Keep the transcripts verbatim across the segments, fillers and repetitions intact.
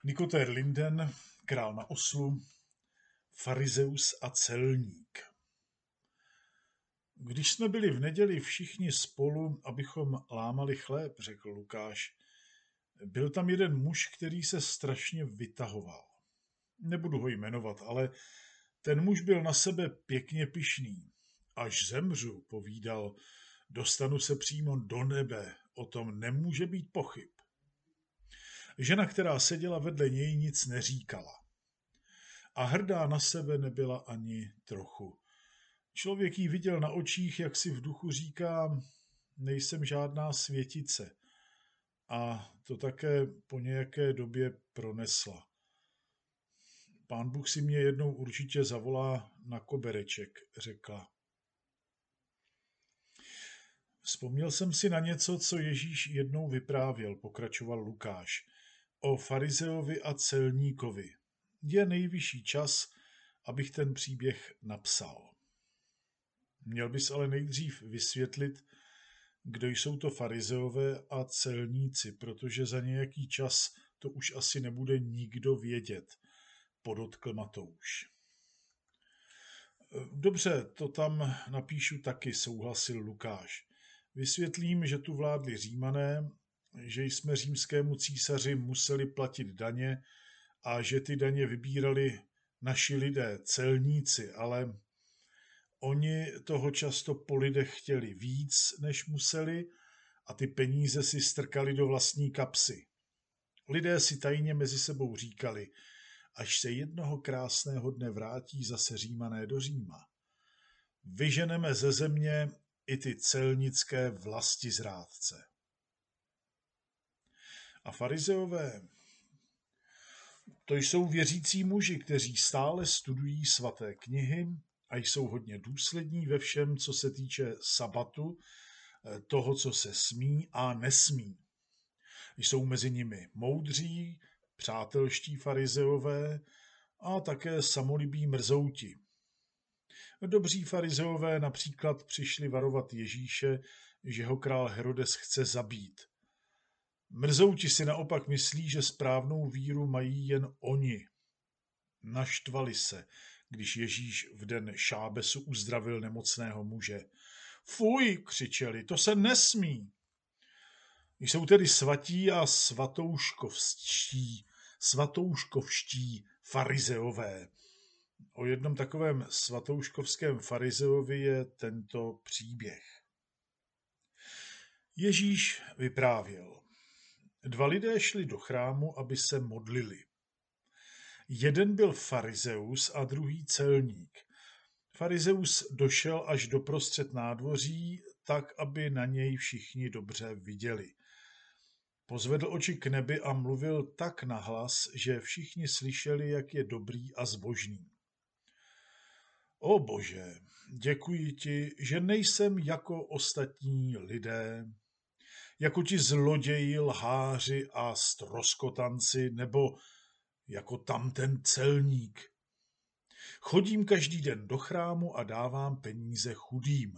Nikotér Linden, král na oslu, farizeus a celník. Když jsme byli v neděli všichni spolu, abychom lámali chléb, řekl Lukáš, byl tam jeden muž, který se strašně vytahoval. Nebudu ho jmenovat, ale ten muž byl na sebe pěkně pyšný. Až zemřu, povídal, dostanu se přímo do nebe, o tom nemůže být pochyb. Žena, která seděla vedle něj, nic neříkala. A hrdá na sebe nebyla ani trochu. Člověk jí viděl na očích, jak si v duchu říká, nejsem žádná světice. A to také po nějaké době pronesla. Pán Bůh si mě jednou určitě zavolá na kobereček, řekla. Vzpomněl jsem si na něco, co Ježíš jednou vyprávěl, pokračoval Lukáš, o farizeovi a celníkovi. Je nejvyšší čas, abych ten příběh napsal. Měl bys ale nejdřív vysvětlit, kdo jsou to farizeové a celníci, protože za nějaký čas to už asi nebude nikdo vědět, podotkl Matouš. Dobře, to tam napíšu taky, souhlasil Lukáš. Vysvětlím, že tu vládli Římané, že jsme římskému císaři museli platit daně a že ty daně vybírali naši lidé, celníci, ale oni toho často po lidech chtěli víc, než museli, a ty peníze si strkali do vlastní kapsy. Lidé si tajně mezi sebou říkali, až se jednoho krásného dne vrátí zase Římané do Říma. Vyženeme ze země i ty celnické vlastizrádce. A farizeové, to jsou věřící muži, kteří stále studují svaté knihy a jsou hodně důslední ve všem, co se týče sabatu, toho, co se smí a nesmí. Jsou mezi nimi moudří, přátelští farizeové a také samolibí mrzouti. Dobří farizeové například přišli varovat Ježíše, že ho král Herodes chce zabít. Mrzouti si naopak myslí, že správnou víru mají jen oni. Naštvali se, když Ježíš v den šábesu uzdravil nemocného muže. Fuj, křičeli, to se nesmí. Jsou tedy svatí a svatouškovští, svatouškovští farizeové. O jednom takovém svatouškovském farizeovi je tento příběh. Ježíš vyprávěl. Dva lidé šli do chrámu, aby se modlili. Jeden byl farizeus a druhý celník. Farizeus došel až do prostřed nádvoří, tak, aby na něj všichni dobře viděli. Pozvedl oči k nebi a mluvil tak nahlas, že všichni slyšeli, jak je dobrý a zbožný. O Bože, děkuji ti, že nejsem jako ostatní lidé, jako ti zloději, lháři a stroskotanci, nebo jako tamten celník. Chodím každý den do chrámu a dávám peníze chudým.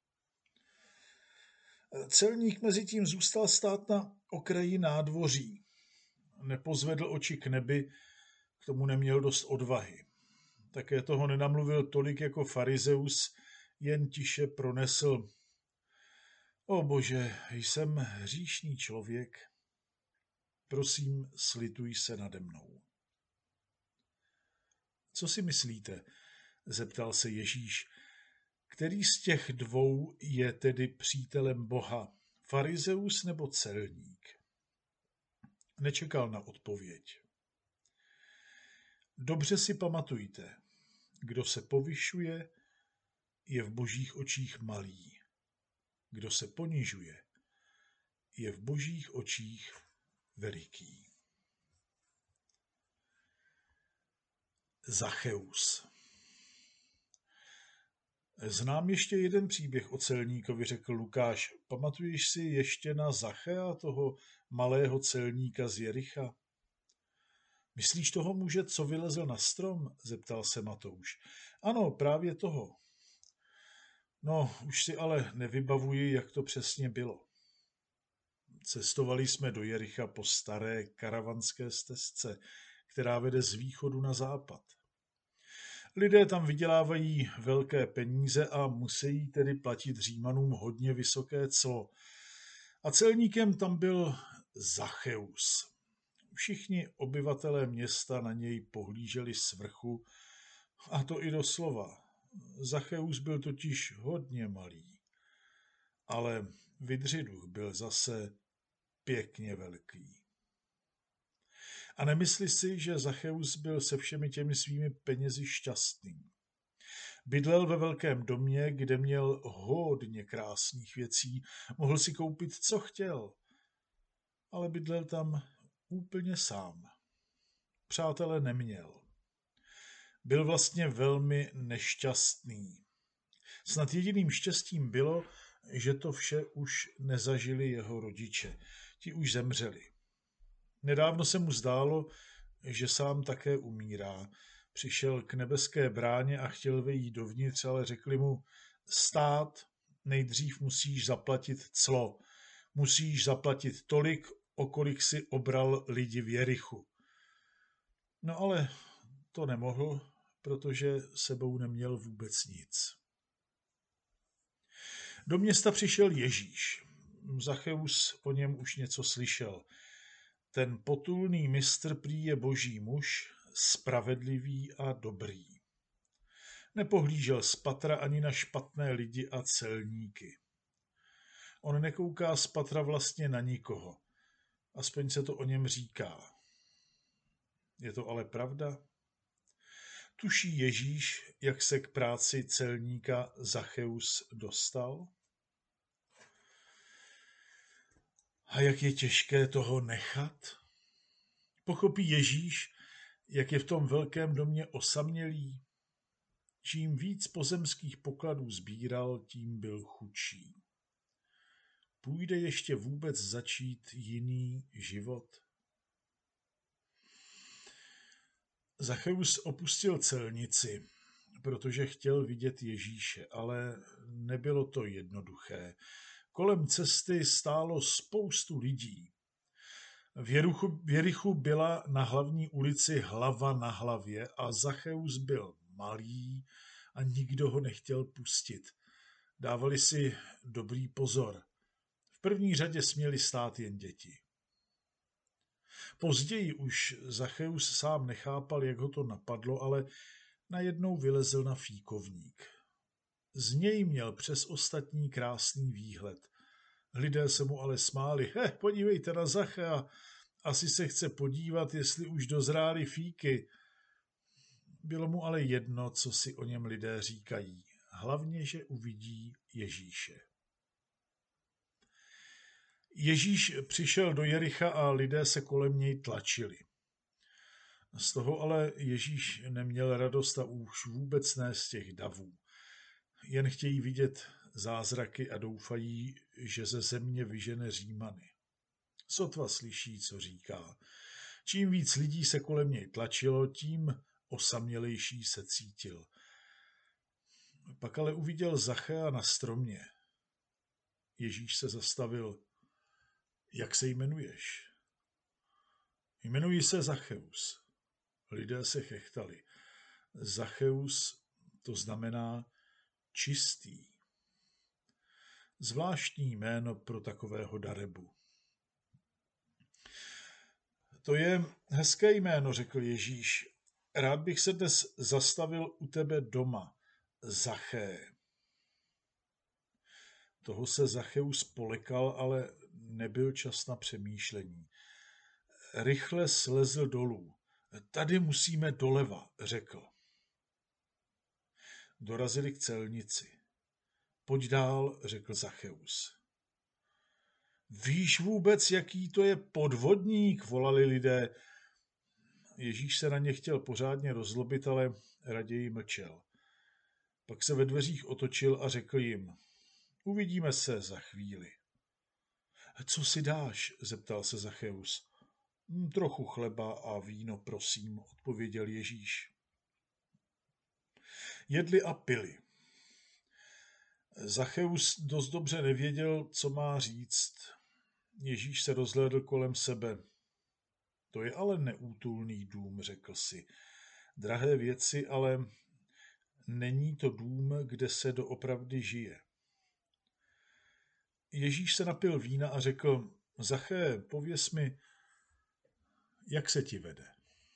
Celník mezi tím zůstal stát na okraji nádvoří. Nepozvedl oči k nebi, k tomu neměl dost odvahy. Také toho nenamluvil tolik jako farizeus, jen tiše pronesl. O Bože, jsem hříšný člověk, prosím, slituj se nade mnou. Co si myslíte? Zeptal se Ježíš. Který z těch dvou je tedy přítelem Boha, farizeus nebo celník? Nečekal na odpověď. Dobře si pamatujte, kdo se povyšuje, je v Božích očích malý. Kdo se ponižuje, je v Božích očích veliký. Zacheus. Znám ještě jeden příběh o celníkovi, řekl Lukáš. Pamatuješ si ještě na Zachea, toho malého celníka z Jericha? Myslíš toho muže, co vylezl na strom? Zeptal se Matouš. Ano, právě toho. No, už si ale nevybavuji, jak to přesně bylo. Cestovali jsme do Jericha po staré karavanské stezce, která vede z východu na západ. Lidé tam vydělávají velké peníze a musí tedy platit Římanům hodně vysoké clo. A celníkem tam byl Zacheus. Všichni obyvatelé města na něj pohlíželi z vrchu, a to i doslova. Zacheus byl totiž hodně malý, ale Vydřiduch byl zase pěkně velký. A nemyslí si, že Zacheus byl se všemi těmi svými penězi šťastný. Bydlel ve velkém domě, kde měl hodně krásných věcí, mohl si koupit, co chtěl, ale bydlel tam úplně sám. Přátele neměl. Byl vlastně velmi nešťastný. Snad jediným štěstím bylo, že to vše už nezažili jeho rodiče. Ti už zemřeli. Nedávno se mu zdálo, že sám také umírá. Přišel k nebeské bráně a chtěl vejít dovnitř, ale řekli mu, stát, nejdřív musíš zaplatit clo. Musíš zaplatit tolik, o kolik si obral lidi v Jerichu. No ale to nemohl, protože sebou neměl vůbec nic. Do města přišel Ježíš. Zacheus o něm už něco slyšel. Ten potulný mistr prý je boží muž, spravedlivý a dobrý. Nepohlížel spatra ani na špatné lidi a celníky. On nekouká spatra vlastně na nikoho. Aspoň se to o něm říká. Je to ale pravda? Tuší Ježíš, jak se k práci celníka Zacheus dostal? A jak je těžké toho nechat? Pochopí Ježíš, jak je v tom velkém domě osamělý? Čím víc pozemských pokladů sbíral, tím byl chudší. Půjde ještě vůbec začít jiný život? Zacheus opustil celnici, protože chtěl vidět Ježíše, ale nebylo to jednoduché. Kolem cesty stálo spoustu lidí. V Jerichu, v Jerichu byla na hlavní ulici hlava na hlavě a Zacheus byl malý a nikdo ho nechtěl pustit. Dávali si dobrý pozor. V první řadě směli stát jen děti. Později už Zacheus sám nechápal, jak ho to napadlo, ale najednou vylezl na fíkovník. Z něj měl přes ostatní krásný výhled. Lidé se mu ale smáli. He, podívejte na Zachea, asi se chce podívat, jestli už dozrály fíky. Bylo mu ale jedno, co si o něm lidé říkají. Hlavně, že uvidí Ježíše. Ježíš přišel do Jericha a lidé se kolem něj tlačili. Z toho ale Ježíš neměl radost a už vůbec ne z těch davů. Jen chtějí vidět zázraky a doufají, že ze země vyžene Římany. Sotva slyší, co říká. Čím víc lidí se kolem něj tlačilo, tím osamělejší se cítil. Pak ale uviděl Zachea na stromě. Ježíš se zastavil. Jak se jmenuješ? Jmenuji se Zacheus. Lidé se chechtali. Zacheus to znamená čistý. Zvláštní jméno pro takového darebu. To je hezké jméno, řekl Ježíš. Rád bych se dnes zastavil u tebe doma, Zaché. Toho se Zacheus polekal, ale nebyl čas na přemýšlení. Rychle slezl dolů. Tady musíme doleva, řekl. Dorazili k celnici. Pojď dál, řekl Zacheus. Víš vůbec, jaký to je podvodník, volali lidé. Ježíš se na ně chtěl pořádně rozlobit, ale raději mlčel. Pak se ve dveřích otočil a řekl jim, uvidíme se za chvíli. Co si dáš? Zeptal se Zacheus. Trochu chleba a víno, prosím, odpověděl Ježíš. Jedli a pili. Zacheus dost dobře nevěděl, co má říct. Ježíš se rozhlédl kolem sebe. To je ale neútulný dům, řekl si. Drahé věci, ale není to dům, kde se doopravdy žije. Ježíš se napil vína a řekl, Zaché, pověz mi, jak se ti vede.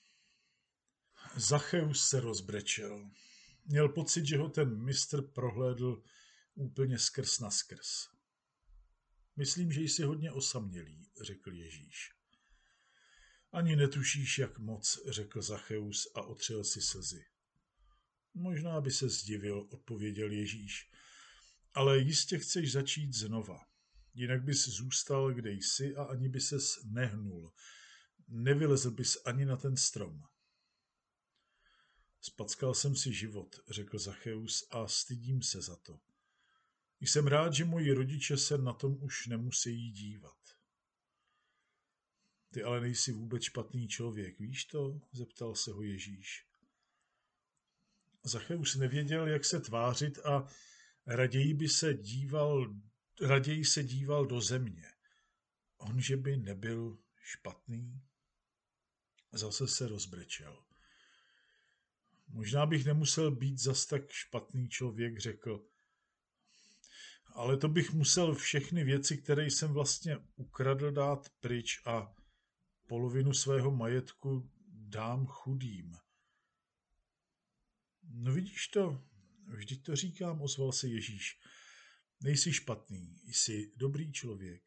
Zachéus se rozbrečel. Měl pocit, že ho ten mistr prohlédl úplně skrz na skrz. Myslím, že jsi hodně osamělý, řekl Ježíš. Ani netušíš, jak moc, řekl Zachéus a otřel si slzy. Možná by se zdivil, odpověděl Ježíš, ale jistě chceš začít znova. Jinak bys zůstal, kde jsi a ani by ses nehnul. Nevylezl bys ani na ten strom. Spackal jsem si život, řekl Zachéus, a stydím se za to. Jsem rád, že moji rodiče se na tom už nemusí dívat. Ty ale nejsi vůbec špatný člověk, víš to? Zeptal se ho Ježíš. Zachéus nevěděl, jak se tvářit a raději by se díval, raději se díval do země. On, že by nebyl špatný? Zase se rozbrečel. Možná bych nemusel být zas tak špatný člověk, řekl. Ale to bych musel všechny věci, které jsem vlastně ukradl, dát pryč a polovinu svého majetku dám chudým. No vidíš to, vždyť to říkám, ozval se Ježíš. Nejsi špatný, jsi dobrý člověk.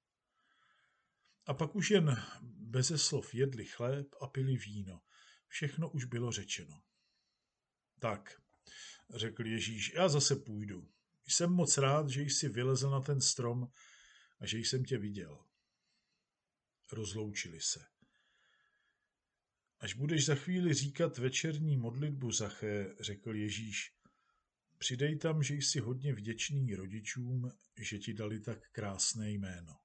A pak už jen beze slov jedli chléb a pili víno. Všechno už bylo řečeno. Tak, řekl Ježíš, já zase půjdu. Jsem moc rád, že jsi vylezl na ten strom a že jsem tě viděl. Rozloučili se. Až budeš za chvíli říkat večerní modlitbu, Zaché, řekl Ježíš, přidej tam, že jsi hodně vděčný rodičům, že ti dali tak krásné jméno.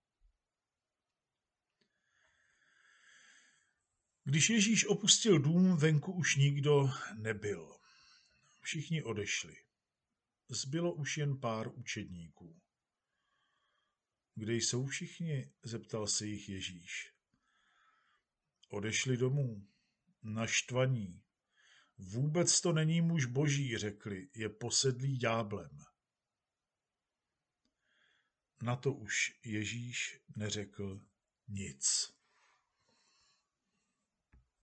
Když Ježíš opustil dům, venku už nikdo nebyl. Všichni odešli. Zbylo už jen pár učedníků. Kde jsou všichni? Zeptal se jich Ježíš. Odešli domů. Naštvaní. Vůbec to není muž boží, řekli, je posedlý ďáblem. Na to už Ježíš neřekl nic.